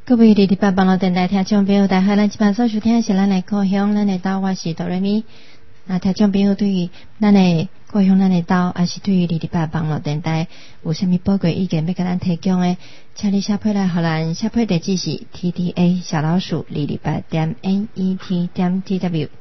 各位礼拜网络电台听众朋友大家好，咱即摆所收听的是咱的故乡，咱的岛，我是哆来咪。那听众朋友对于咱的故乡，咱的岛，还是对于礼拜网络电台有啥物宝贵意见要甲咱提供的，请你写批来互咱，写批地址是 tda_228.net.tw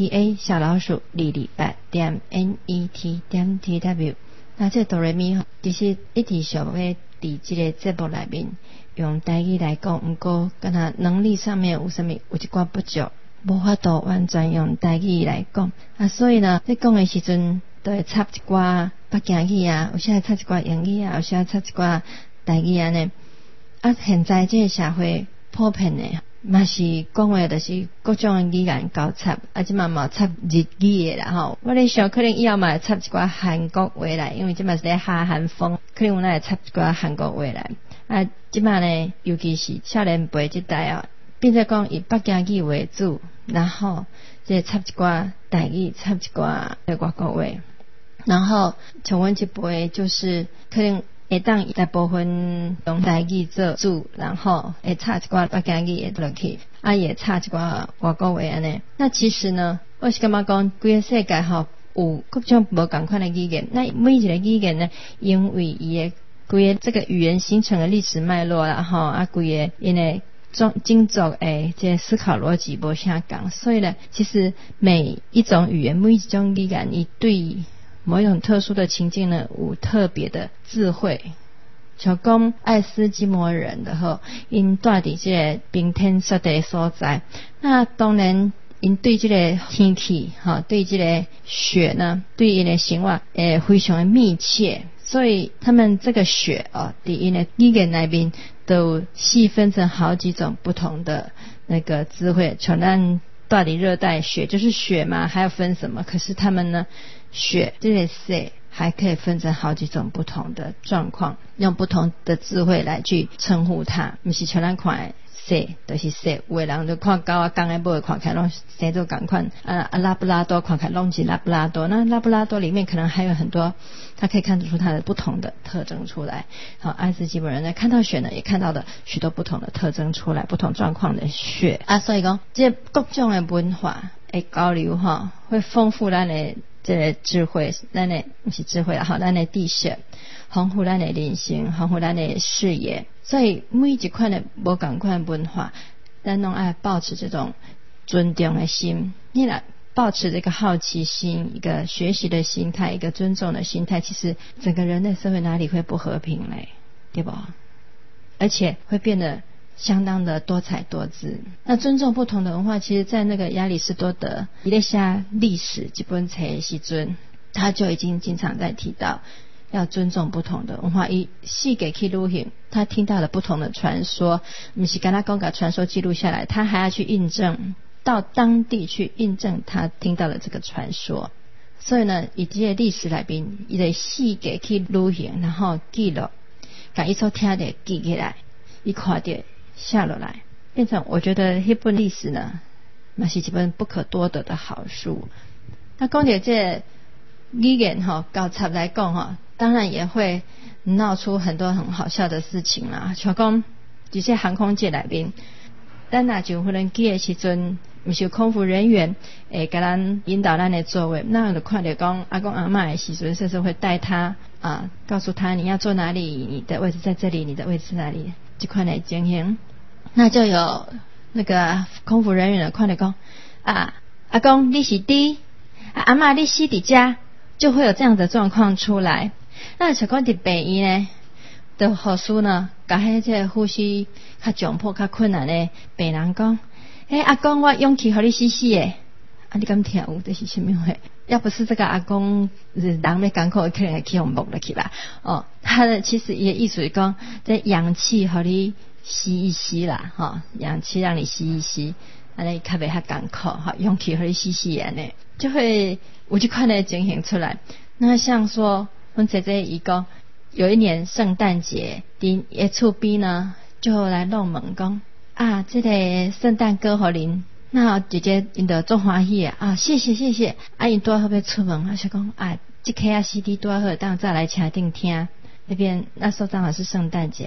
tda_228.net.tw。那这哆来咪其实一直想要伫这个节目内面用台语来讲，不过敢若能力上面有一寡不足，无法度完全用台语来讲啊，所以呢，在讲的时阵都会插一寡北京语啊，有时会插一寡英语啊，有时会插一寡台语安尼。啊，现在这个社会普遍的嘛是讲话就是各种语言交插，啊，即嘛嘛插日语的啦吼。我咧想可能以后嘛会插一寡韩国话来，因为即嘛是咧下韩风，可能有会插一寡韩国话来。啊，即嘛呢，尤其是少年辈这代啊，变作讲以北京语为主，然后即插一寡台语，插一寡外国话，然后像阮这辈就是可能会当大部分用台语做主，然后会插一寡北京语落去，啊也插一寡外国话安尼。那其实呢，我是感觉讲，规个世界吼有各种无同款的语言，那每一个语言呢，因为伊的规个这个语言形成的历史脉络啦吼，啊规个因为经族诶这思考逻辑无相共，所以呢，其实每一种语言，每一种语言，伊对某一种特殊的情境呢，有特别的智慧。像讲爱斯基摩人的吼，因住伫这个冰天雪地所在，那当然因对这个天气哈，对这个雪呢，对因的生活非常的密切，所以他们这个雪在因的语言内面都细分成好几种不同的那个智慧。像咱住伫热带，雪就是雪嘛，还要分什么？可是他们呢，雪这个雪还可以分成好几种不同的状况，用不同的智慧来去称呼它，不是像咱看的雪就是雪，有的人就看狗啊公的母看起来拢生做同款，拉布拉多看起来拢是拉布拉多，那拉布拉多里面可能还有很多，它可以看得出它的不同的特征出来。好，爱斯基摩人呢看到雪呢，也看到了许多不同的特征出来，不同状况的雪啊，所以讲这各种的文化的交流哈，会丰富咱的这个智慧，咱的不是智慧啦，好，咱的知识，丰富咱的人生，丰富咱的视野。所以每一款的无同款文化，咱拢爱保持这种尊重的心，你来保持这个好奇心，一个学习的心态，一个尊重的心态，其实整个人类社会哪里会不和平嘞？对吧？而且会变得相当的多彩多姿。那尊重不同的文化，其实在那个亚里士多德在写历史这本册的时阵，他就已经经常在提到要尊重不同的文化。以细给去旅行，他听到了不同的传说，不是跟他讲把传说记录下来，他还要去印证，到当地去印证他听到了这个传说。所以呢，以这些历史来面，伊得细给去旅行，然后记录，把伊所听的记起来，伊看到下落来，变成我觉得那本历史呢，那是一本不可多得的好书。那讲到这语言交叉来讲当然也会闹出很多很好笑的事情啦。像讲这些航空界内面，咱若上飞机的时阵，不是有空服人员给咱引导咱的座位，那就看到讲阿公阿嬷的时阵，甚至会带他告诉他你要坐哪里，你的位置在这里，你的位置在哪里，这款的情形，那就有那个空服人员看到讲阿公你是D，阿嬷你是伫家，就会有这样的状况出来。那像讲伫病院呢，的护士呢，甲迄个呼吸较窘迫、较困难的病人讲：阿公，我勇气互你死死的。你敢听有这是什么话？要不是这个阿公人要艰苦，可能会去用木了去吧。他的其实也意思是讲，这氧气互你吸一吸啦，氧气让你吸一吸，安尼较袂遐艰苦，勇气互你吸吸安尼，就会有这款的情形出来。那像说，阮姐姐伊讲，有一年圣诞节，伫伊厝边呢，就来弄问讲这个圣诞歌互恁。那姐姐因就足欢喜谢谢谢谢。因拄好要出门，就讲这颗CD 拄好，当再来车顶听。那边那时候正好是圣诞节嘛，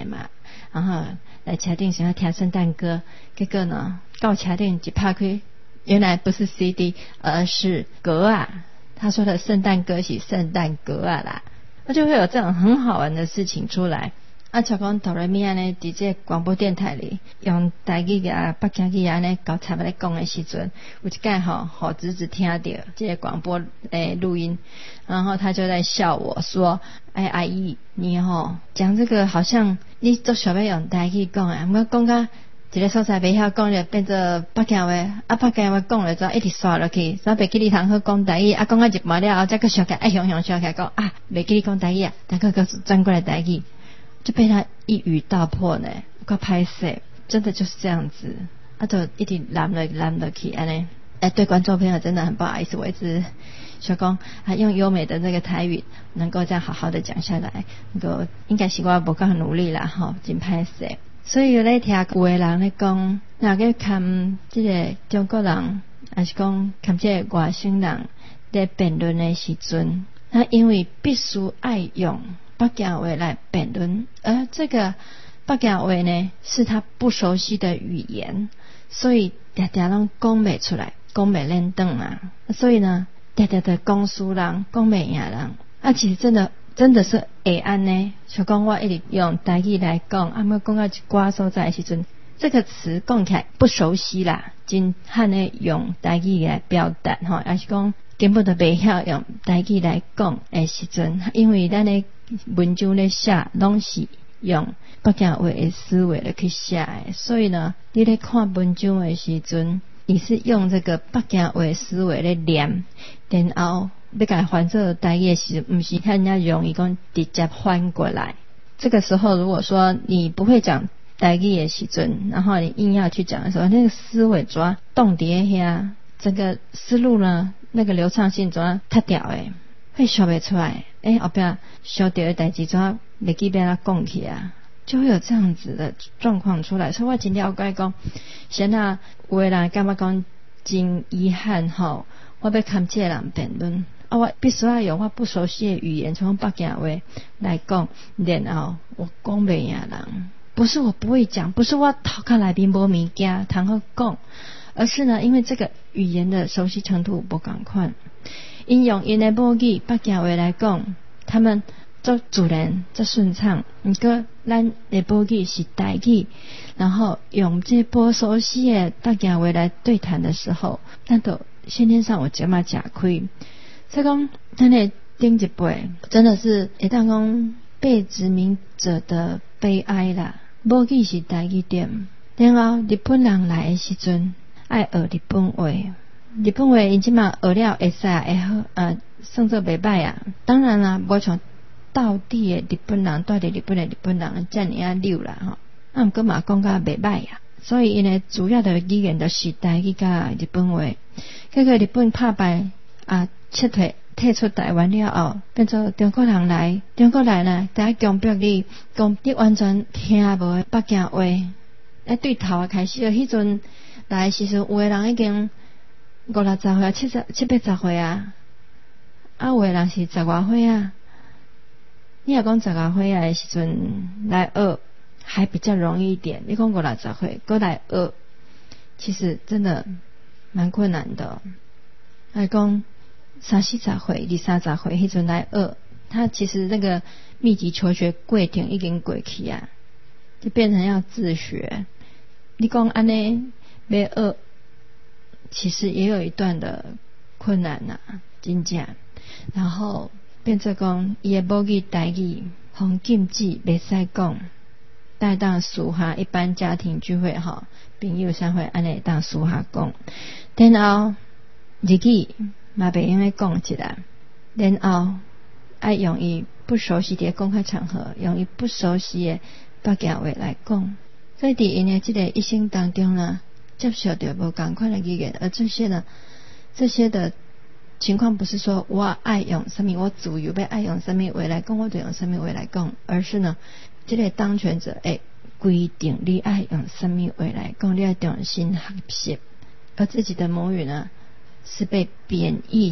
然后来车顶想要听圣诞歌，结果呢到车顶一拍开，原来不是 CD 而是歌啊，他说的圣诞歌是圣诞歌啊啦，那就会有这种很好玩的事情出来。像讲哆来咪安尼伫这广播电台里用台语啊北京语安尼交叉来讲的时阵，有一届互侄子听到这个广播录音，然后他就在笑我说：“哎，阿姨，你讲这个好像你都想要用台语讲啊，我讲到一个所在袂晓讲，就变做北京话，北京话讲了之后一直刷落去，所以袂记你通好讲台语，讲到一半了后再去想起来，想起来讲袂记你讲台语啊，再去转过来台语。”就被他一语道破呢，我拍摄真的就是这样子，就一直拦了去安尼。对观众朋友真的很不好意思，我一直想讲用优美的那个台语能够这样好好的讲下来，应该是我不够努力啦真拍摄。所以有咧听有的人咧讲，那个看这个中国人，还是讲看这个外省人在辩论的时阵，那因为必须爱用北京话来辩论，而这个北京话呢是他不熟悉的语言，所以常常拢讲不出来，讲不认得啊。所以呢，常常的讲输人，讲不赢人。其实真的是会安呢。像讲我一直用台语来讲，要讲到一寡所在的时阵，这个词讲起来不熟悉啦，真罕的用台语来表达还是讲根本都袂晓用台语来讲的时阵，因为咱的文章咧写拢是用北京话的思维来去写的，所以呢你咧看文章的时阵，你是用这个北京话的思维来念，然后要甲翻做台语的时候，不是看人家容易讲直接翻过来。这个时候如果说你不会讲台语的时阵，然后你硬要去讲的时候，那个思维抓冻在遐，整个思路呢那个流畅性抓太掉诶，会说不出来。后边小掉的代志怎袂记要他讲起啊，就会有这样子的状况出来。所以我真了解讲，现在有的人感觉讲真遗憾我要看这个人辩论我必须要用我不熟悉的语言，从北京话来讲，然后我讲不赢人。不是我不会讲，不是我头壳内面无物件通好讲，而是呢，因为这个语言的熟悉程度不同款。因用因的母语北京话来讲，他们做自然做顺畅，不过咱的母语是台语，然后用这不熟悉的北京话来对谈的时候，咱就先天上有这么吃亏。所以讲咱的顶一辈真的是会当讲被殖民者的悲哀啦。母语是台语点，然后日本人来的时阵爱学日本话。日本话因即嘛学了会使会好算作袂歹啊。当然啦，无像道地的日本人，住伫日本的日本人遮尔啊溜啦毋过嘛讲甲袂歹啊。所以因的主要的语言就是台语甲日本话。结果日本拍败退出台湾了后，变做中国人来呢，在强迫你完全听无北京话。对头开始迄阵来的时阵，有的人已经50-60岁、70-80岁啊，有的人是10外岁啊。你若讲10外岁的时阵来学，还比较容易一点。你讲50-60岁过来学，其实真的蛮困难的。来讲30-40岁、20-30岁迄阵来学，他其实那个密集求学过程已经过去啊，就变成要自学。你讲安尼要学，其实也有一段的困难真正。然后变做讲伊的母语台语互禁止袂使讲，带当私下一般家庭聚会朋友相会安尼当私下讲，然后日语嘛袂用来讲起来，然后爱用伊不熟悉的公开场合，用伊不熟悉的北京话来讲。所以伫因的这个一生当中呢，接受到无同款的语言，而这些的情况不是说我爱用什么，我自由要爱用什么话来讲，我就用什么话来讲，而是呢，这个当权者规定你爱用什么话来讲，你要重新学习，而自己的母语呢是被贬义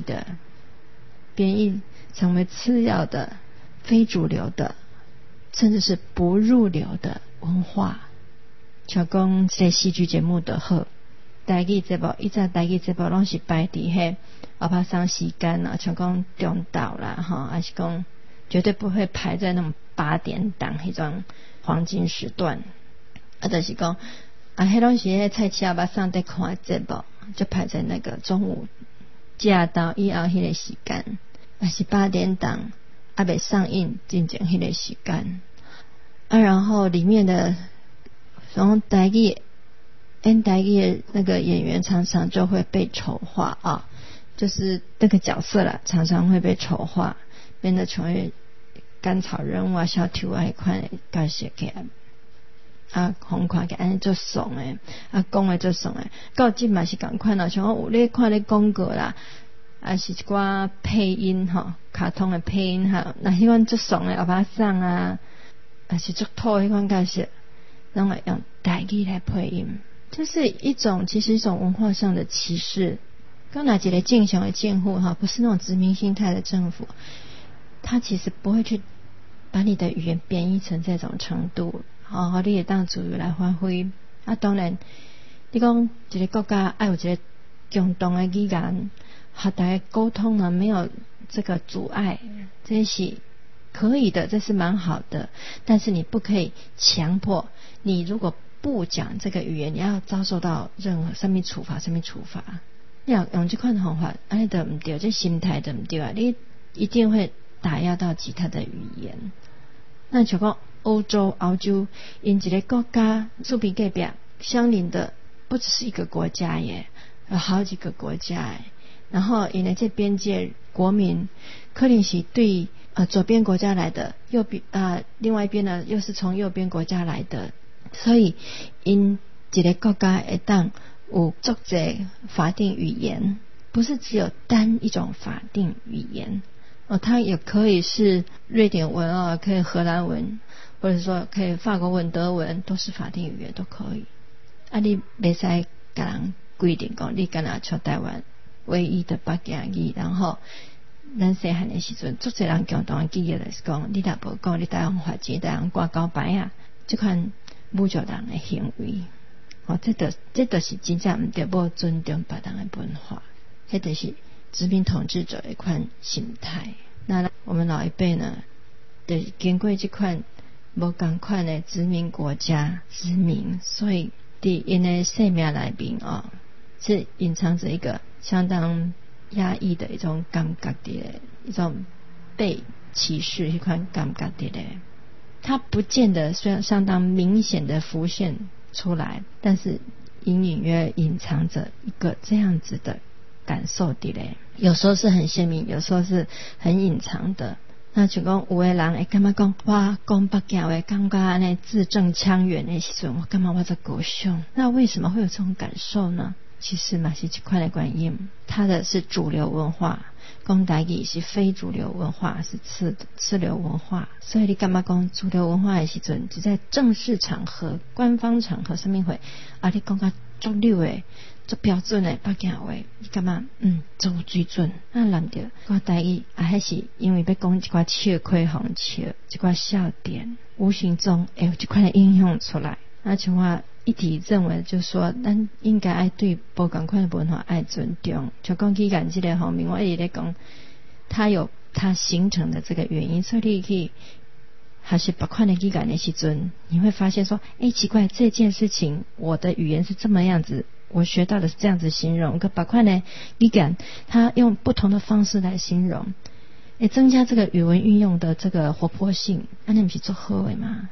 成为次要的、非主流的，甚至是不入流的文化，像讲这个戏剧节目就好，台语节目以前台语节目拢是排伫迄下晡上时间啦，像讲中昼啦还是讲绝对不会排在那种8点档迄种黄金时段，就是讲迄拢是迄菜市下晡上在看节目，就排在那个中午食到以后迄个时间，还是8点档未上映进前迄个时间然后里面的从台语演台语的那个演员常常就会被丑化就是那个角色啦，常常会被丑化，变得成为甘草人物小丑迄款的角色起来红看起安尼做爽诶讲诶做爽诶，到即嘛是共款像我有咧看咧广告啦，是一寡配音卡通的配音那迄款做爽诶下晡上是做土迄款角色，拢会用台语来配音，就是其实一种文化上的歧视。刚哪一个正常的政府不是那种殖民心态的政府，他其实不会去把你的语言贬义成这种程度你也当自由来发挥当然你讲一个国家要有一个共同的语言和大家沟通呢，没有这个阻碍，这是可以的，这是蛮好的，但是你不可以强迫你，如果不讲这个语言，你要遭受到任何什么处罚你要用这款方法就不对，这心态就不对你一定会打压到其他的语言。那像讲欧洲因一个国家厝边隔壁相邻的不只是一个国家耶，有好几个国家耶，然后因为这边界国民可能是对左边国家来的，右边另外一边呢又是从右边国家来的，所以因一个国家会当有足多法定语言，不是只有单一种法定语言它也可以是瑞典文可以荷兰文，或者说可以法国文德文，都是法定语言都可以你不可以给人规定说你跟他像台湾唯一的北京语，然后咱细汉的时阵足多人共同的记忆来讲，你若无讲你台湾话钱台湾挂高牌这款侮辱人的行为这就是真正唔对，不尊重别人的文化，这就是殖民统治者的一款心态。那我们老一辈呢，就是经过这款无同款的殖民国家殖民，所以在因的生命里面是隐藏着一个相当压抑的一种感觉的，一种被歧视一款感觉的，它不见得虽然相当明显的浮现出来，但是隐隐约隐藏着一个这样子的感受的嘞，有时候是很鲜明，有时候是很隐藏的。那就讲有的人会感觉讲我讲北京话感觉安尼字正腔圆的时阵，我干嘛我在高兴？那为什么会有这种感受呢？其实嘛是这块的原因，它的是主流文化，讲台语是非主流文化，是次流文化，所以你干嘛讲主流文化的时阵，只在正式场合官方场合上面会你讲到足溜的足标准的北京话，你干嘛足有水准人着讲台语还是因为要讲一寡笑亏红笑一寡笑点，无形中会有这块的影响出来。那像我一体认为就是说咱应该爱对不同款的文化爱尊重，就讲语言这个方面我一直在讲它有它形成的这个原因，所以你可以还是别款的语言的时阵，你会发现说奇怪，这件事情我的语言是这么样子，我学到的是这样子形容，可别款的语言它用不同的方式来形容增加这个语文运用的这个活泼性，那不是做好的吗？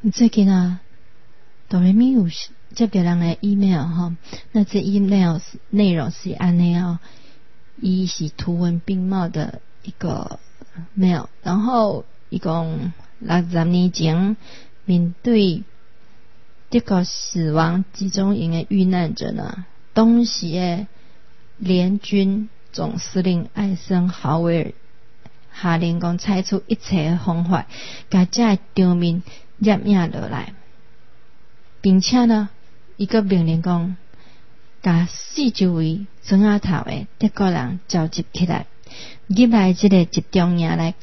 最近啊，哆来咪有接到人的 email 哈，那这 email 内容是安尼哦，伊是图文并茂的一个 mail， 然后伊讲60年前面对这个死亡集中营的遇难者呢，当时的联军总司令艾森豪威尔下令讲采取一切的方法，把这场面摄影落来，并且呢，伊个命令讲，把四周围庄仔头的德国人召集起来，入来这个集中营来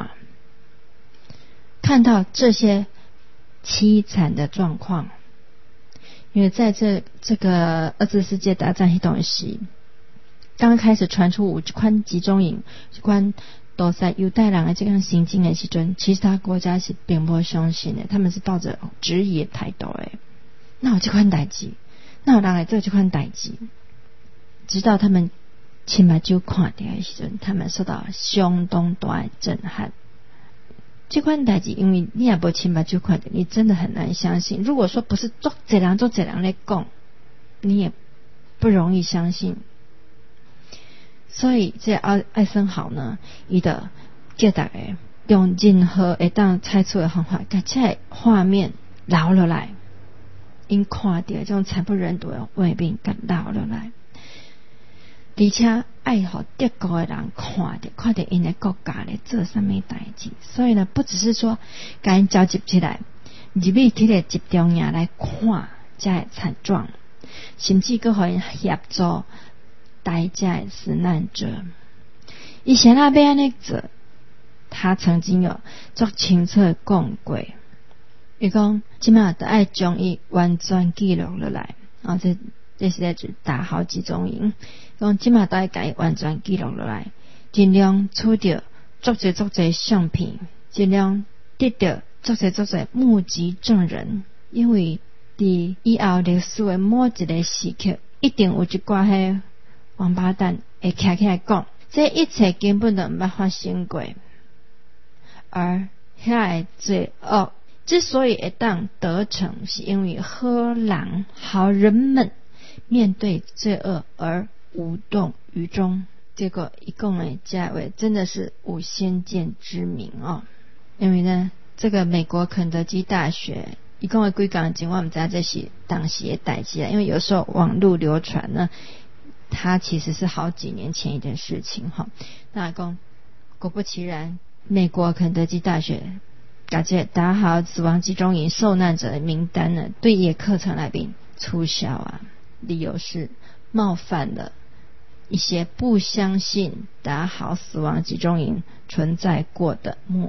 看到这些凄惨的状况。因为在这个二次世界大战迄段时，刚开始传出有这款集中营，这款屠杀犹太人的这样行径的时阵，其他国家是并不相信的，他们是抱着质疑的态度的。那有这款代志，那有人来做这款代志，直到他们亲目睭看到的时阵，他们受到相当大的震撼。这款代志，因为你也无亲目睭看到，你真的很难相信。如果说不是做这人来讲，你也不容易相信。所以这艾森豪呢，伊就叫大家用任何会当采取的方法，把这画面留落来，因看到这种惨不忍睹的画面，给留落来。而且爱互德国的人看到因的国家咧做什么代志，所以呢，不只是说把因召集起来，入去这个集中营来看这个惨状，甚至佮互因协助带这个死难者。以前那边安尼做，他曾经有足清楚的讲过，伊讲即马得爱将伊完全记录落来，这是在指大豪集中营，讲即马都要甲伊完全记录落来，尽量取到足侪相片，尽量得到足侪目击证人，因为伫以后历史的某一个时刻，一定有一寡迄王八蛋会站起来讲，这一切根本都毋捌发生过，而遐个罪恶之所以会当得逞，是因为好人们面对罪恶而无动于衷。结果一共的价位真的是无先见之明哦。因为呢，这个美国肯德基大学一共的几工前，我唔知道这是当时的代志啊，因为有时候网络流传呢，它其实是好几年前一件事情哈。那讲果不其然，美国肯德基大学把这达豪死亡集中营受难者的名单呢，对伊的课程内面促销啊，理由是冒犯了一些不相信达豪死亡集中营存在过的穆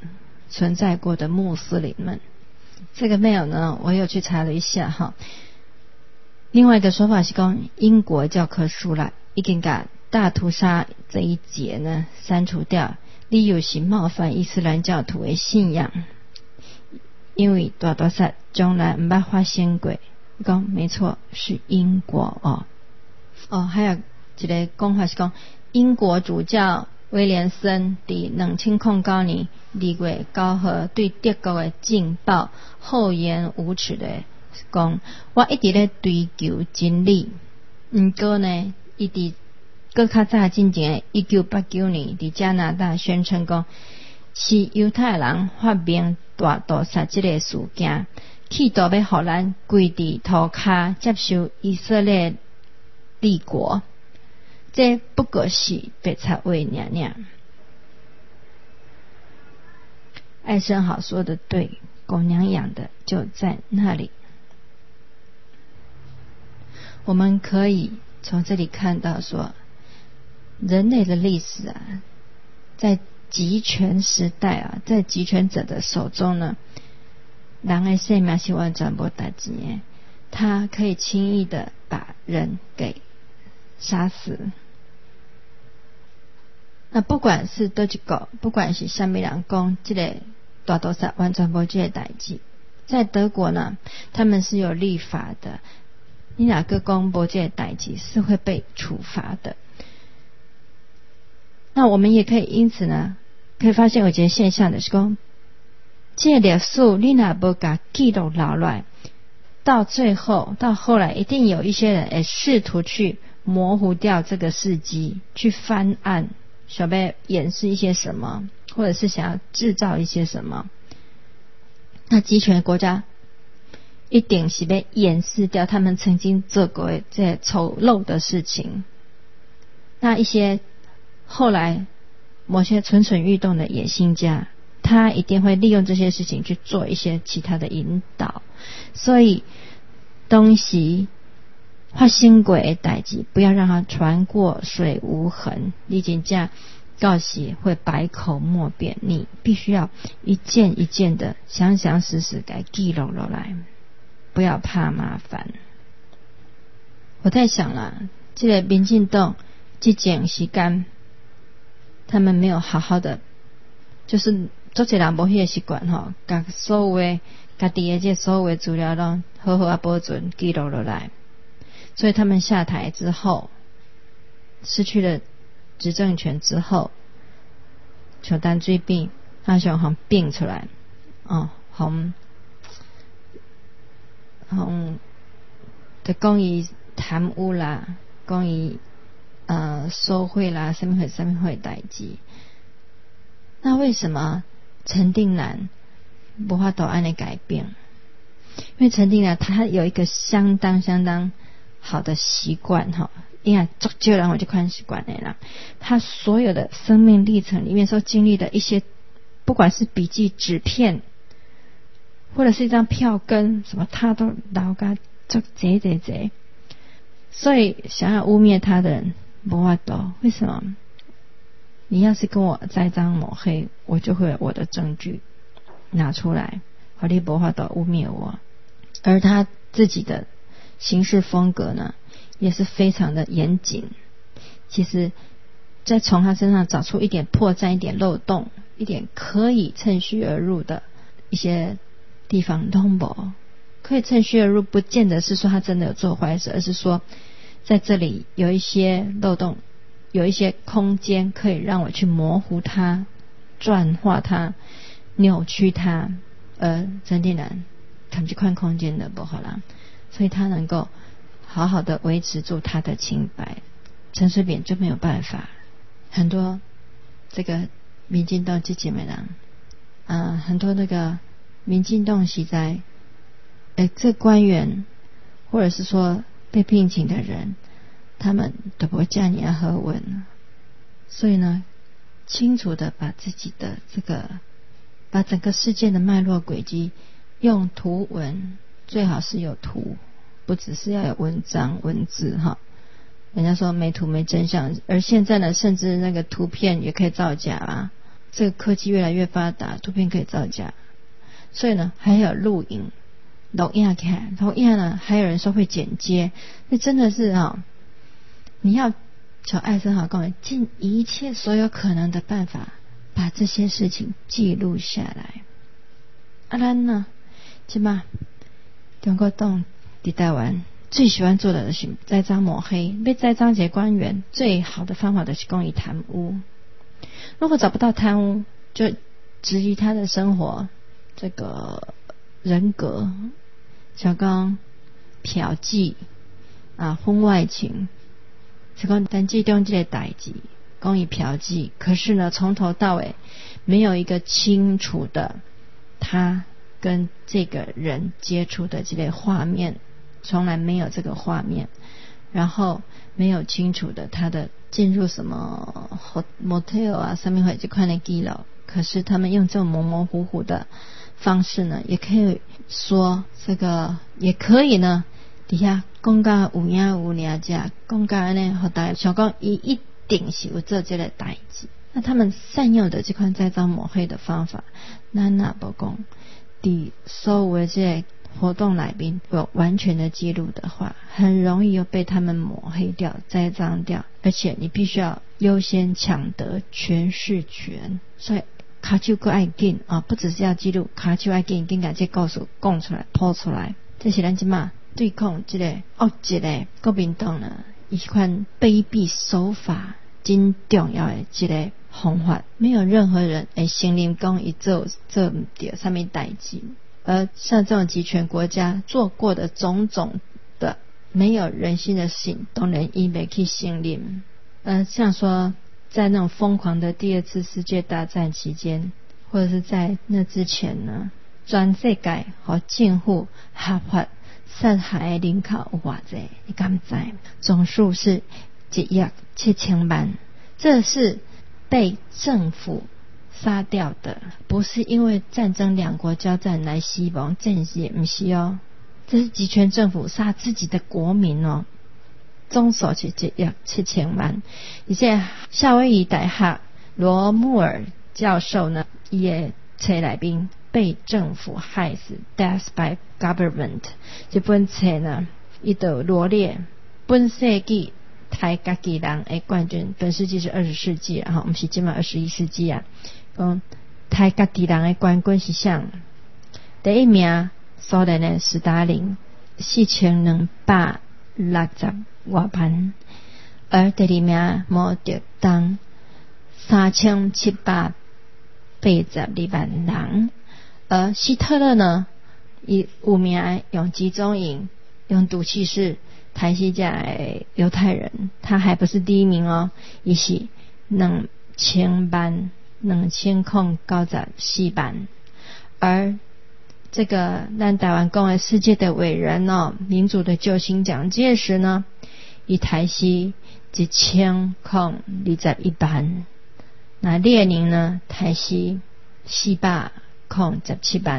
斯林们。这个 mail 呢，我有去查了一下哈。另外一个说法是讲，英国教科书啦已经把大屠杀这一节呢删除掉，理由是冒犯伊斯兰教徒的信仰，因为大屠杀从来毋捌发生过。讲没错，是英国还有一个讲法是讲，英国主教威廉森伫2009年2月9号对德国的劲爆厚颜无耻的讲，我一直咧追求真理。不过呢，伊伫更较早进前的1989年伫加拿大宣称讲，是犹太人发明大屠杀这个事件，企图要互咱跪伫涂骹接受以色列立国，这不过是白贼话尔。艾森豪说的对，狗娘养的就在那里。我们可以从这里看到说，人类的历史啊，在集权时代啊，在集权者的手中呢，人的生命是完全无代志的，他可以轻易的把人给杀死。那不管是多一个，不管是什么人讲这个大屠杀完全无这个代志，在德国呢，他们是有立法的，你哪个讲无这个代志是会被处罚的。那我们也可以因此呢，可以发现有一个现象的是讲， 这历史你若无甲记录留下来，到最后到后来一定有一些人会试图去模糊掉这个事迹，去翻案，想要掩饰一些什么，或者是想要制造一些什么。那集权国家一定是要掩饰掉他们曾经做过的这些丑陋的事情。那一些后来某些蠢蠢欲动的野心家，他一定会利用这些事情去做一些其他的引导。所以当时发生过的代志，不要让它船过水无痕，你真正到时会百口莫辩。你必须要一件一件的详详实实给记录下来，不要怕麻烦。我在想啦，这个民进党这段时间他们没有好好的，就是做些人无迄个习惯吼，把所有的家己的这所有的资料都好好保存记录下来。所以他们下台之后，失去了执政权之后，像淡水病，他想红病出来，红就讲伊贪污啦，讲伊收贿啦，什么会代志。那为什么陈定南无法度安尼改变？因为陈定南他有一个相当好的习惯哈，因为足少人有这款习惯的啦。他所有的生命历程里面所经历的一些，不管是笔记、纸片，或者是一张票根什么，他都留个足贼。所以想要污蔑他的人没法度。为什么？你要是跟我栽赃抹黑，我就会有我的证据拿出来，好你没法度污蔑我。而他自己的行事风格呢，也是非常的严谨。其实再从他身上找出一点破绽、一点漏洞、一点可以趁虚而入的一些地方都没。可以趁虚而入不见得是说他真的有做坏事，而是说在这里有一些漏洞，有一些空间可以让我去模糊它、转化它、扭曲它。而陈定南他们这块空间的不好啦，所以他能够好好的维持住他的清白。陈水扁就没有办法。很多这个民进党这几枚人，很多那个民进党时代这官员或者是说被聘请的人，他们都不会这样和文。所以呢，清楚的把自己的把整个事件的脉络轨迹用图文，最好是有图，不只是要有文章文字哈。人家说没图没真相，而现在呢，甚至那个图片也可以造假啊。这个科技越来越发达，图片可以造假。所以呢，还有录影呢，还有人说会剪接。那真的是你要求艾森豪跟我尽一切所有可能的办法，把这些事情记录下来。咱呢，现在中国党在台湾最喜欢做的就是栽赃抹黑。被栽赃这些官员，最好的方法就是讲他贪污。如果找不到贪污，就质疑他的生活这个人格，像讲嫖妓婚外情，是讲陈志忠这个代志，讲他嫖妓，可是呢，从头到尾没有一个清楚的他跟这个人接触的这类画面，从来没有这个画面。然后没有清楚的他的进入什么 motel 上面会这块的记录。可是他们用这种模模糊糊的方式呢，也可以说这个，也可以呢底下讲到有影有名这讲到呢，和大家想讲伊一定是有做这个代志。那他们善用的这款栽赃抹黑的方法，咱哪不讲伫所有的这个活动来宾有完全的记录的话，很容易又被他们抹黑掉、栽赃掉，而且你必须要优先抢得诠释权。所以卡手更爱紧不只是要记录，卡手爱紧把这故事讲出来、抛出来。这是咱即马对抗这个恶极的国民党呢一款卑鄙手法真重要的一个方法，没有任何人会承认讲伊做不对什么代志。而像这种集权国家做过的种种的没有人性的事情，当然伊袂去承认。像说在那种疯狂的第二次世界大战期间，或者是在那之前呢，全世界和政府合法杀害的人口有偌济？你敢知？总数是1.7亿，这是被政府杀掉的，不是因为战争两国交战来死亡，这也不是哦，这是集权政府杀自己的国民哦。总数是1.7亿。而且夏威夷大学罗穆尔教授呢，也册内面被政府害死 Death by Government 这本册呢，伊就罗列本世纪台家己人的冠军，本世纪是20世纪啊，不是现在21世纪啊。讲台家己人的冠军是啥？第一名苏联的斯大林4260多万，而第二名毛泽东3782万人，而希特勒呢，以5名用集中营用毒气室台西这的犹太人，他还不是第一名哦，伊是2094万。而这个咱台湾讲的世界的伟人哦，民主的救星蒋介石呢，以台西1021万，那列宁呢，台西417万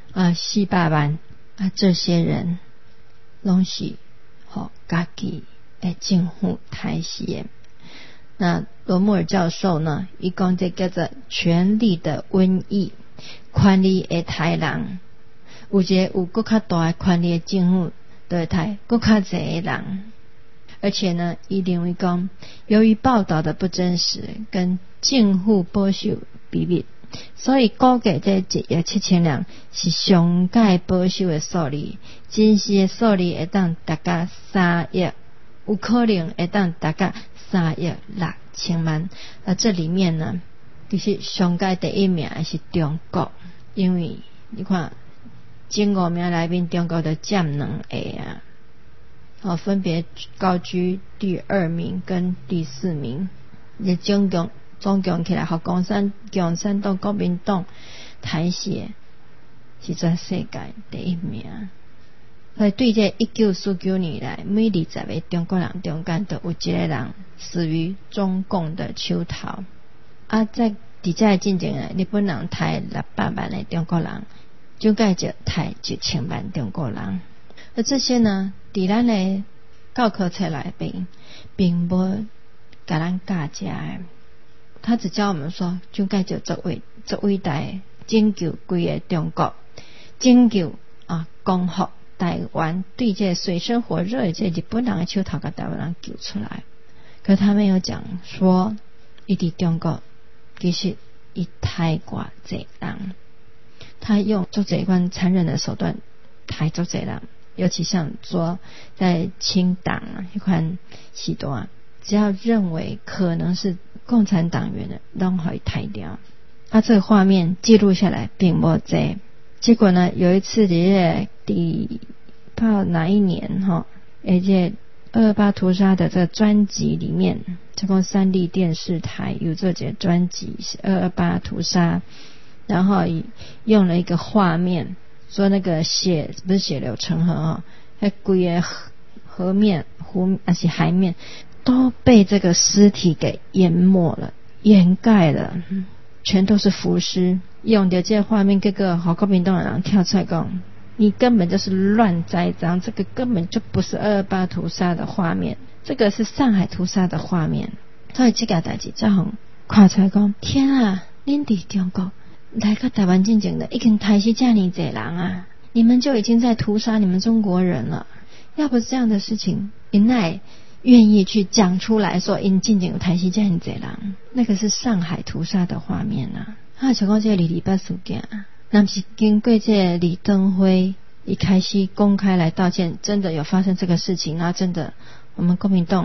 400万啊，这些人拢是家己的政府台西的。那罗穆尔教授呢，伊讲这叫做权力的瘟疫，权力的台人，有更较大的权力的政府就会台更较侪的人。而且呢，伊认为讲，由于报道的不真实跟政府保守秘密，所以估计这1.7亿是上界保守的数字，真实的数字会当达到3亿，有可能会当达到3.6亿万。而这里面呢，其实上界第一名是中国，因为你看前5名里面中国就占2个啊，分别高居第2名跟第4名，也总共起来，和共产党、国民党台协是全世界第一名。所以对这1949年来，每20个中国人中间都有一个人死于中共的手头。啊，在伫这进前呢，日本人杀600万的中国人，就介就杀1000万中国人。而这些呢，伫咱的教科册内面并无给咱教这的，他只教我们说，就介就做伟大的拯救规个中国，拯救光复台湾，对这水深火热的这日本人的手头把台湾人救出来。可他没有讲说，伊伫中国其实伊太寡济人，他用做这款残忍的手段太做济人。尤其像说在清党一款时段，只要认为可能是共产党员的，都可以抬掉。这个画面记录下来并不多。结果呢，有一次在第不知道哪一年而且228屠杀的这个专辑里面，这共3立电视台有这个专辑是228屠杀，然后用了一个画面。说那个血不是血流成河那规个河面还是海面都被这个尸体给淹没了，掩盖了，全都是浮尸。用的这个画面，各个好国民党的人跳出来讲，你根本就是乱栽赃，这个根本就不是228屠杀的画面，这个是上海屠杀的画面。所以这个代志才好看出来讲，天啊，恁伫中国来到台湾进前的已经台西这么多人啊，你们就已经在屠杀你们中国人了。要不是这样的事情，因奈愿意去讲出来说因进前有台西这么多人，那个是上海屠杀的画面啊。像讲这个228事件，那不是经过这个李登辉一开始公开来道歉，真的有发生这个事情，然后真的我们国民党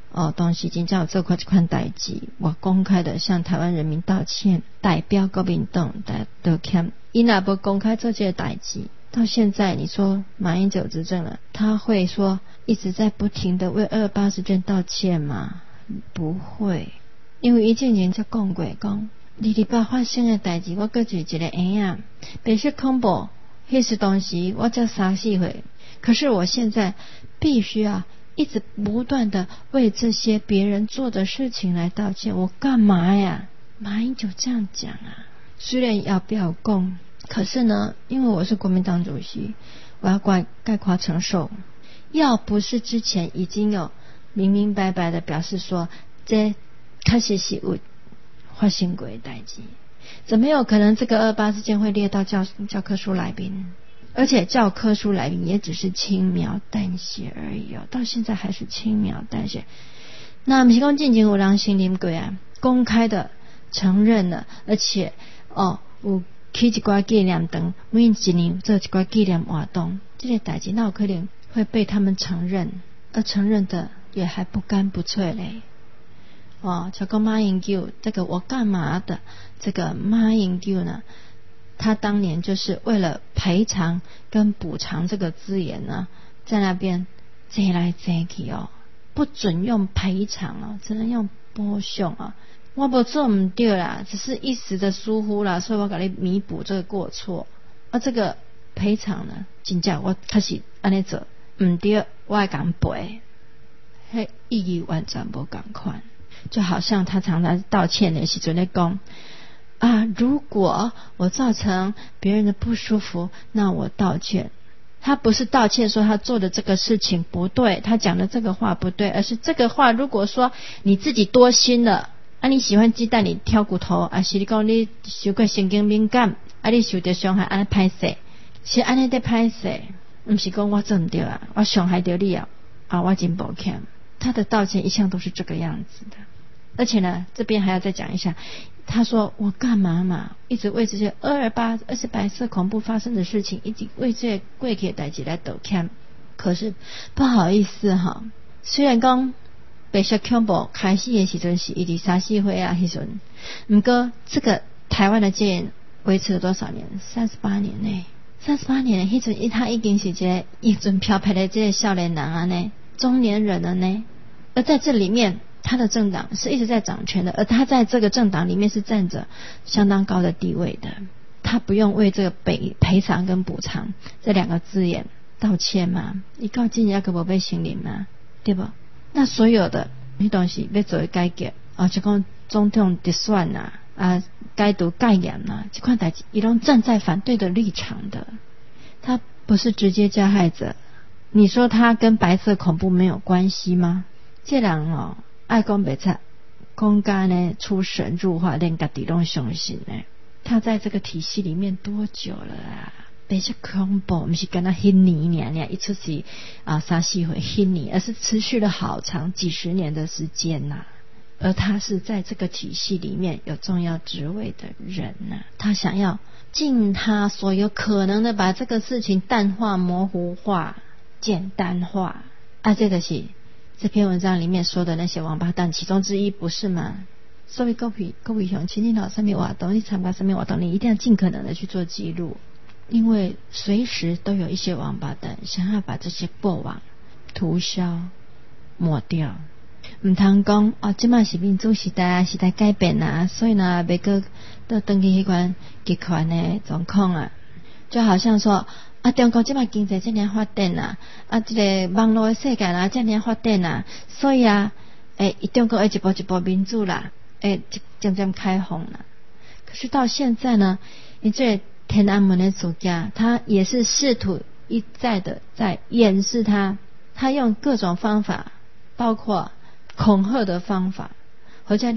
当时真正有做过这款代志，我公开的向台湾人民道歉，代表国民党道歉。伊若不公开做这个代志，到现在你说马英九执政了，他会说一直在不停的为228事件道歉吗？不会，因为伊之前才讲过，讲228发生的代志，我搁举一个案啊，白色恐怖，迄是当时我才3、4岁，可是我现在必须要一直不断的为这些别人做的事情来道歉，我干嘛呀？马英九这样讲啊，虽然要不要讲，可是呢，因为我是国民党主席，我要概括承受。要不是之前已经有明明白白的表示说这确实是有发生过的代志，怎么有可能这个228事件会列到教科书来宾？而且教科书来宾也只是轻描淡写而已到现在还是轻描淡写。那不是说进前有人承认过啊，公开的承认了，而且有起一寡纪念堂，每一年做一寡纪念活动，这个代志哪有可能会被他们承认？而承认的也还不干不脆嘞。就讲马英九这个我干嘛的这个马英九呢，他当年就是为了赔偿跟补偿这个字眼呢，在那边争来争去不准用赔偿只能用补偿我没做不对啦，只是一时的疏忽啦，所以我给你弥补这个过错这个赔偿呢，真正我开始这样做不对，我会给赔，那意义完全不同款。就好像他常常道歉的时候在说如果我造成别人的不舒服，那我道歉。他不是道歉说他做的这个事情不对，他讲的这个话不对，而是这个话如果说你自己多心了你喜欢鸡蛋里挑骨头是你说你受过神经敏感你受到伤害这样抱歉，是这样在抱歉，不是说我做不对我伤害到你我真抱歉。他的道歉一向都是这个样子的。而且呢，这边还要再讲一下，他说我干嘛嘛，一直为这些228而且白色恐怖发生的事情，一直为这些过去的代志来道歉。可是不好意思虽然讲白色恐怖开始的时候是一直3、4岁那时候，不过这个台湾的戒严维持了多少年？38年呢？38年那时候他已经是一个漂白的这个少年人呢，中年人了呢。而在这里面他的政党是一直在掌权的，而他在这个政党里面是占着相当高的地位的，他不用为这个赔偿跟补偿这2个字眼道歉吗？你到今日还没被承认吗？对不？那所有的那东西要做改革就说总统直选改读改严这款代志他都站在反对的立场的，他不是直接加害者。你说他跟白色恐怖没有关系吗？这人爱讲白贼，讲到呢出神入化，连自己都相信呢。他在这个体系里面多久了白色恐怖不是跟他那年一出是3、4岁那年，而是持续了好长几十年的时间而他是在这个体系里面有重要职位的人他想要尽他所有可能的把这个事情淡化、模糊化、简单化这个是这篇文章里面说的那些王八蛋其中之一，不是吗？所以各位乡亲，你到上面活动，你参加上面活动，你一定要尽可能的去做记录，因为随时都有一些王八蛋想要把这些过往涂消抹掉。唔通讲现在是民主时代时代改变所以呢别个都登记那款集权的状况就好像说中国现在经济这样发展这个网络的世界这样发展所以中国会一步一步民主渐渐开放可是到现在呢，你这天安门的主家他也是试图一再的在掩饰他用各种方法，包括恐吓的方法，或者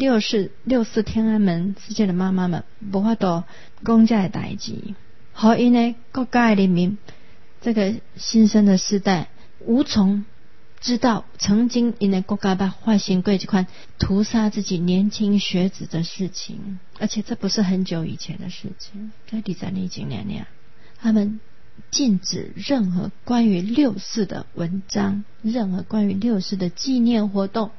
6·4天安门事件的妈妈们没法度讲这个代志，好因呢国家的人民这个新生的世代无从知道曾经因为国家发生过这款屠杀自己年轻学子的事情，而且这不是很久以前的事情，在20年前他们禁止任何关于6·4的文章，任何关于6·4的纪念活动，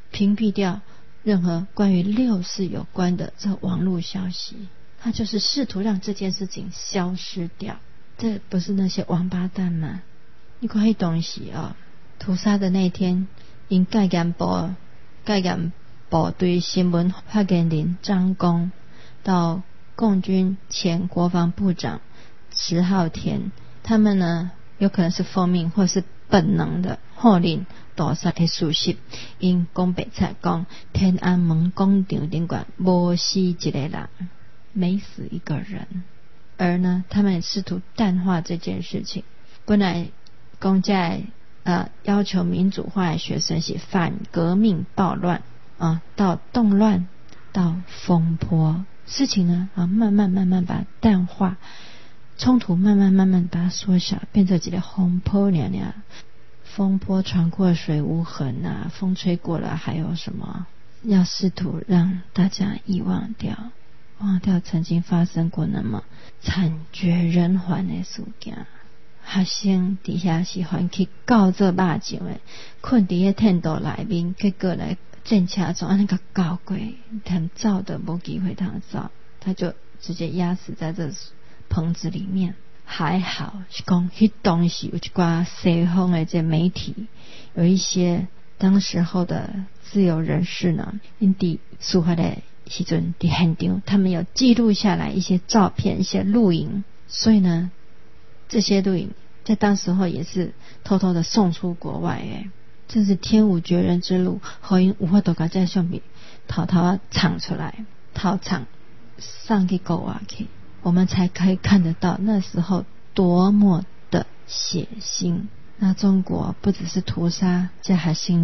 屏蔽掉任何关于六四有关的这网络消息，他就是试图让这件事情消失掉。这不是那些王八蛋吗？你看那东西屠杀的那天，因戒严部对新闻发言人张公到共军前国防部长池浩天，他们呢有可能是奉命或是本能的号令屠杀的事实，因讲白菜讲天安门广场顶管没死一个人，没死一个人。而呢他们试图淡化这件事情，本来讲在要求民主化的学生是反革命暴乱到动乱到风波，事情呢慢慢把它淡化，冲突慢慢把它缩小，变成一个风波娘娘。风波传过水无痕风吹过了还有什么，要试图让大家遗忘掉曾经发生过那么惨绝人寰的事件。学生底下是还去教做肉酱的，困伫迄天道内面，结果来战车中那个搞过，他走都没机会他走，他就直接压死在这棚子里面。还好是讲迄当时有一寡西方的这媒体，有一些当时候的自由人士呢，因伫事发的时阵伫现场，他们有记录下来一些照片一些录影，所以呢这些录影在当时候也是偷偷的送出国外真是天无绝人之路，好因有法度把这相片偷偷藏出来，偷藏上去国外去，我们才可以看得到那时候多么的血腥。那中国不只是屠杀这学生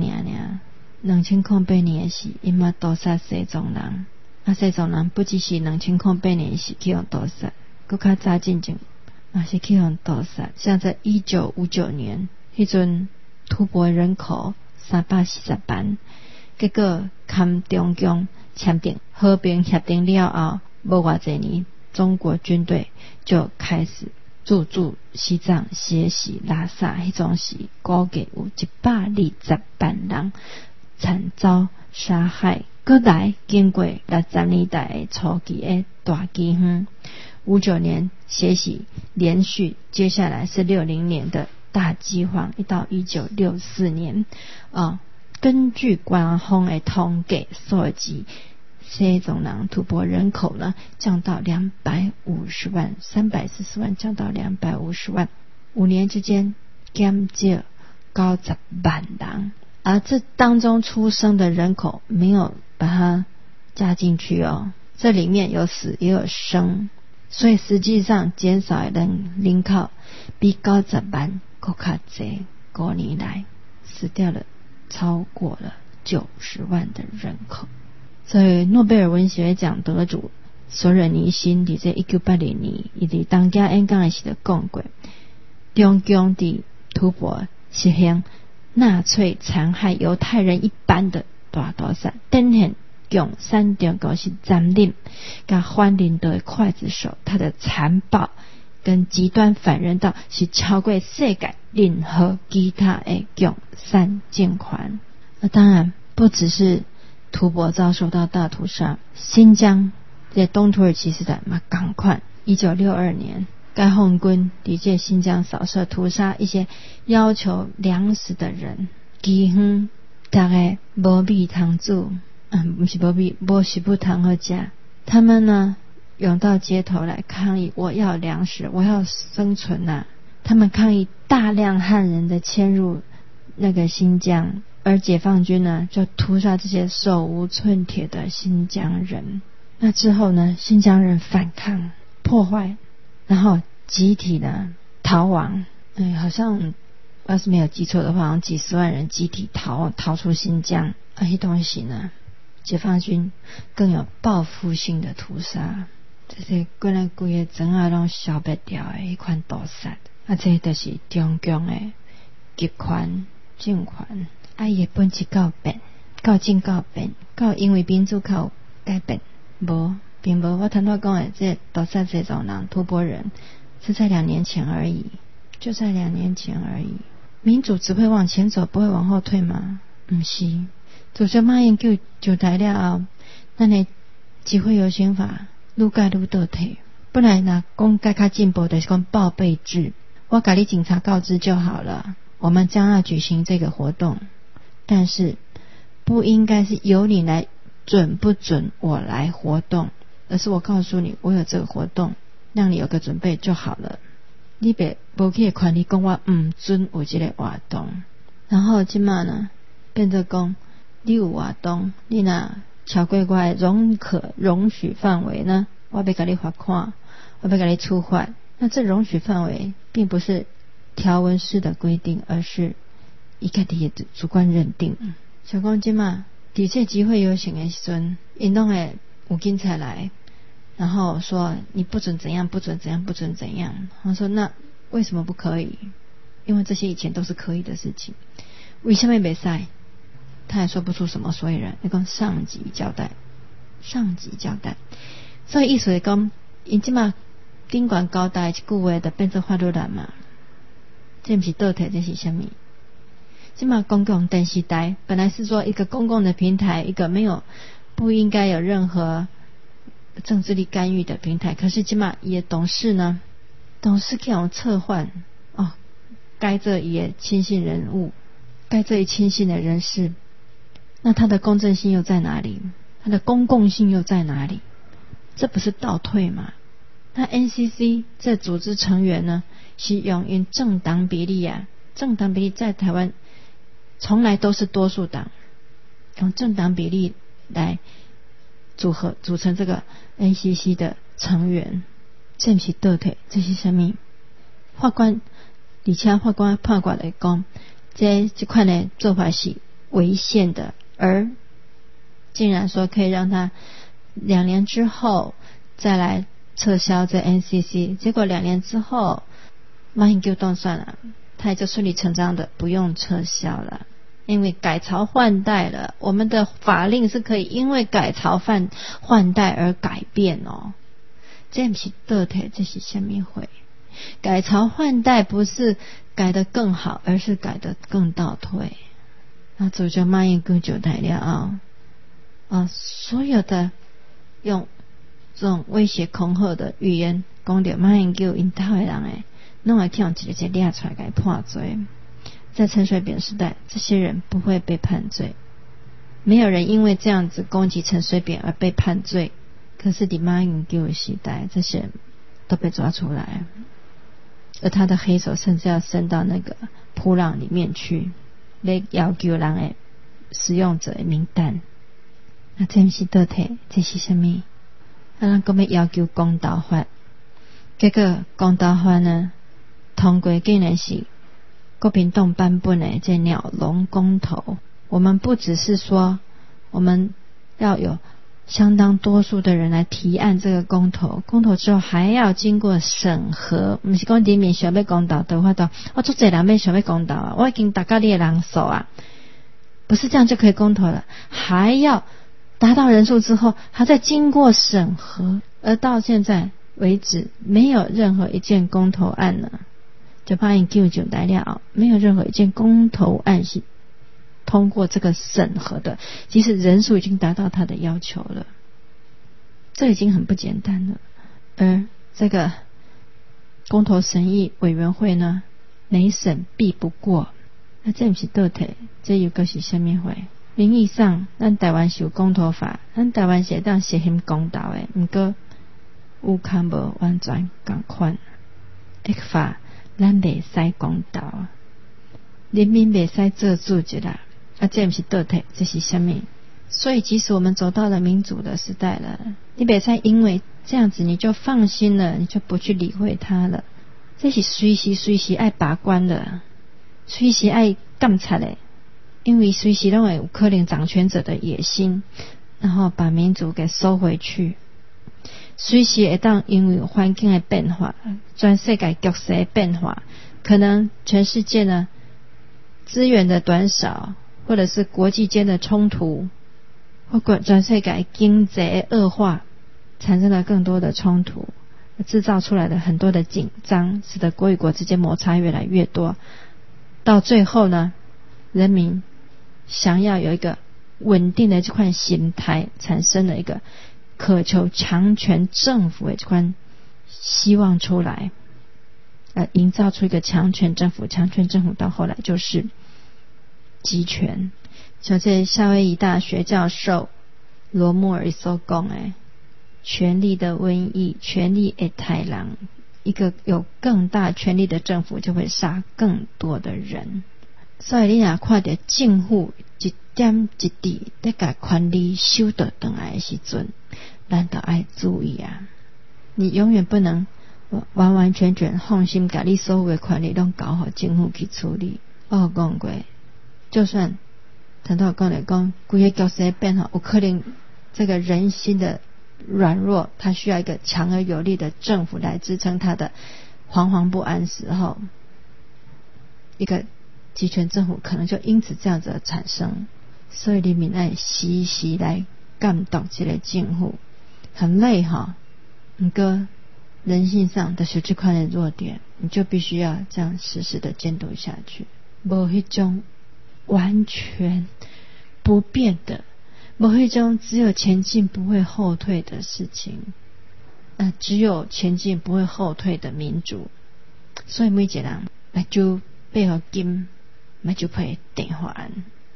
2008年的时因嘛屠杀西藏人，西藏人不只是2008年时去用屠杀，更较早进前也是去用屠杀。像在1959年迄阵吐蕃人口340万，结果跟中共签订和平协定了后没多少年，中国军队就开始驻西藏血洗拉萨，迄种是估计有120万人惨遭杀害。搁来经过60年代的初期的大饥荒，59年血洗连续，接下来是60年的大饥荒，一到1964年根据官方的统计数字，西藏人吐蕃人口呢降到250万，340万降到250万，5年之间减少90万人。而这当中出生的人口没有把它加进去这里面有死也有生，所以实际上减少的人口比90万更加多，5年来死掉了超过了90万的人口。所以诺贝尔文学奖得主索尔尼辛在这1980年他在当家演讲的时候讲过，中共在吐蕃实行纳粹残害犹太人一般的大屠杀，典型共产中国是占领跟反领导的刽子手，他的残暴跟极端反人道是超过世界任何其他的共产政权。当然不只是吐蕃遭受到大屠杀，新疆在东土耳其时代嘛同款，1962年解放军在这新疆扫射屠杀一些要求粮食的人，饥荒大概没米通煮，不是没米，没食物通好吃，他们呢涌到街头来抗议，我要粮食，我要生存他们抗议大量汉人的迁入那个新疆，而解放军呢就屠杀这些手无寸铁的新疆人。那之后呢，新疆人反抗破坏，然后集体呢逃亡，好像要是没有记错的话，好像几十万人集体逃出新疆。那东西呢，解放军更有报复性的屠杀，这些过来规个整个都消灭掉的一款屠杀。这就是中共的集权政权，伊的本质到变，到正到变，到因为民主靠改变，并无我谈到讲的这屠杀这种人吐蕃人是在2年前而已，就在2年前而已。民主只会往前走，不会往后退吗？不是， 自从马英九上台了后，咱的集会游行法愈改愈倒退。本来呢讲该较进步的是讲报备制，我给你警察告知就好了，我们将要举行这个活动，但是不应该是由你来准不准我来活动，而是我告诉你我有这个活动，让你有个准备就好了。你别没去权利讲我不准有这个活动。然后现在呢变成讲你有活动，你若超过我的容许范围呢，我要给你罚款，我要给你处罚。那这容许范围并不是条文式的规定，而是他自己的主观认定。像讲现在在这集会游行的时阵，他们会有警察来，然后说你不准怎样，不准怎样，不准怎样。他说那为什么不可以？因为这些以前都是可以的事情，为什么不可以？他也说不出什么所以然。他说上级交代，所以意思是说他现在顶管交代一句话就变成法律了嘛，这不是倒退，这是什么？现在公共电视台本来是说一个公共的平台，一个不应该有任何政治力干预的平台，可是现在也董事去用策换该这也亲信人物，该这一亲信的人士，那他的公正性又在哪里？他的公共性又在哪里？这不是倒退吗？那 NCC 这组织成员呢，是用政党比例啊，政党比例在台湾从来都是多数党，用政党比例来组成这个 NCC 的成员，这不是倒退，这是什么？法官判决来讲，这款的做法是违宪的，而竟然说可以让他2年之后再来撤销这 NCC， 结果2年之后马英九当算了，他也就顺理成章的不用撤销了，因为改朝换代了。我们的法令是可以因为改朝换代而改变哦，这不是倒退，这是什么会？改朝换代不是改得更好，而是改得更倒退。那主角马英九上台了所有的用这种威胁恐吓的语言讲到马英九因台的人弄会去用一个抓出来给判罪。在陈水扁时代，这些人不会被判罪，没有人因为这样子攻击陈水扁而被判罪。可是在马英九的时代，这些人都被抓出来，而他的黑手甚至要伸到那个普朗里面去，来要求人的使用者的名单。那这不是倒退，这是什么？人还要要求公道法，结果公道法呢通过竟然是国民党版本的这鸟笼公投。我们不只是说我们要有相当多数的人来提案这个公投，公投之后还要经过审核，不是说人民想要公投的话都我做这人要想要公投啊，我已经达到你的人数啊，不是这样就可以公投了，还要达到人数之后还在经过审核。而到现在为止没有任何一件公投案呢，就马英九上台了，没有任何一件公投案是通过这个审核的，即使人数已经达到他的要求了，这已经很不简单了。而这个公投审议委员会呢，每审必不过，那这不是倒退，这又个是什么会？名义上咱台湾是有公投法，咱台湾是会当实行公投的，不过有较无完全同款。一法咱袂使公投，人民袂使做主一啦，这不是倒退，这是什么？所以即使我们走到了民主的时代了，你袂使因为这样子你就放心了，你就不去理会它了。这是随时爱把关的，随时爱监察的，因为随时都会有可能掌权者的野心，然后把民主给收回去。随时会当因为环境的变化，全世界局势的变化，可能全世界呢资源的短少，或者是国际间的冲突，或者全世界经济恶化，产生了更多的冲突，制造出来的很多的紧张，使得国与国之间摩擦越来越多。到最后呢，人民想要有一个稳定的这款心态，产生了一个渴求强权政府的这款希望出来，营造出一个强权政府。强权政府到后来就是集权。像这夏威夷大学教授罗穆尔所讲的，权力的瘟疫，权力的豺狼，一个有更大权力的政府就会杀更多的人。所以你若看到政府一点一滴在把权力收到回来的时阵，咱就要注意啊！你永远不能完完全全放心把你所有的权力都交给政府去处理。我有讲过，就算谈到讲来讲，规个角色变好，有可能这个人心的软弱，他需要一个强而有力的政府来支撑他的惶惶不安时候，一个集权政府可能就因此这样子的产生。所以人民要时时来监督这个政府，很累哈，不过人性上的是这块的弱点，你就必须要这样时时的监督下去。没一种完全不变的，没一种只有前进不会后退的事情，只有前进不会后退的民主。所以每一个人就背后金，就配电话案。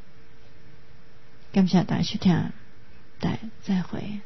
感谢大家收听，再会。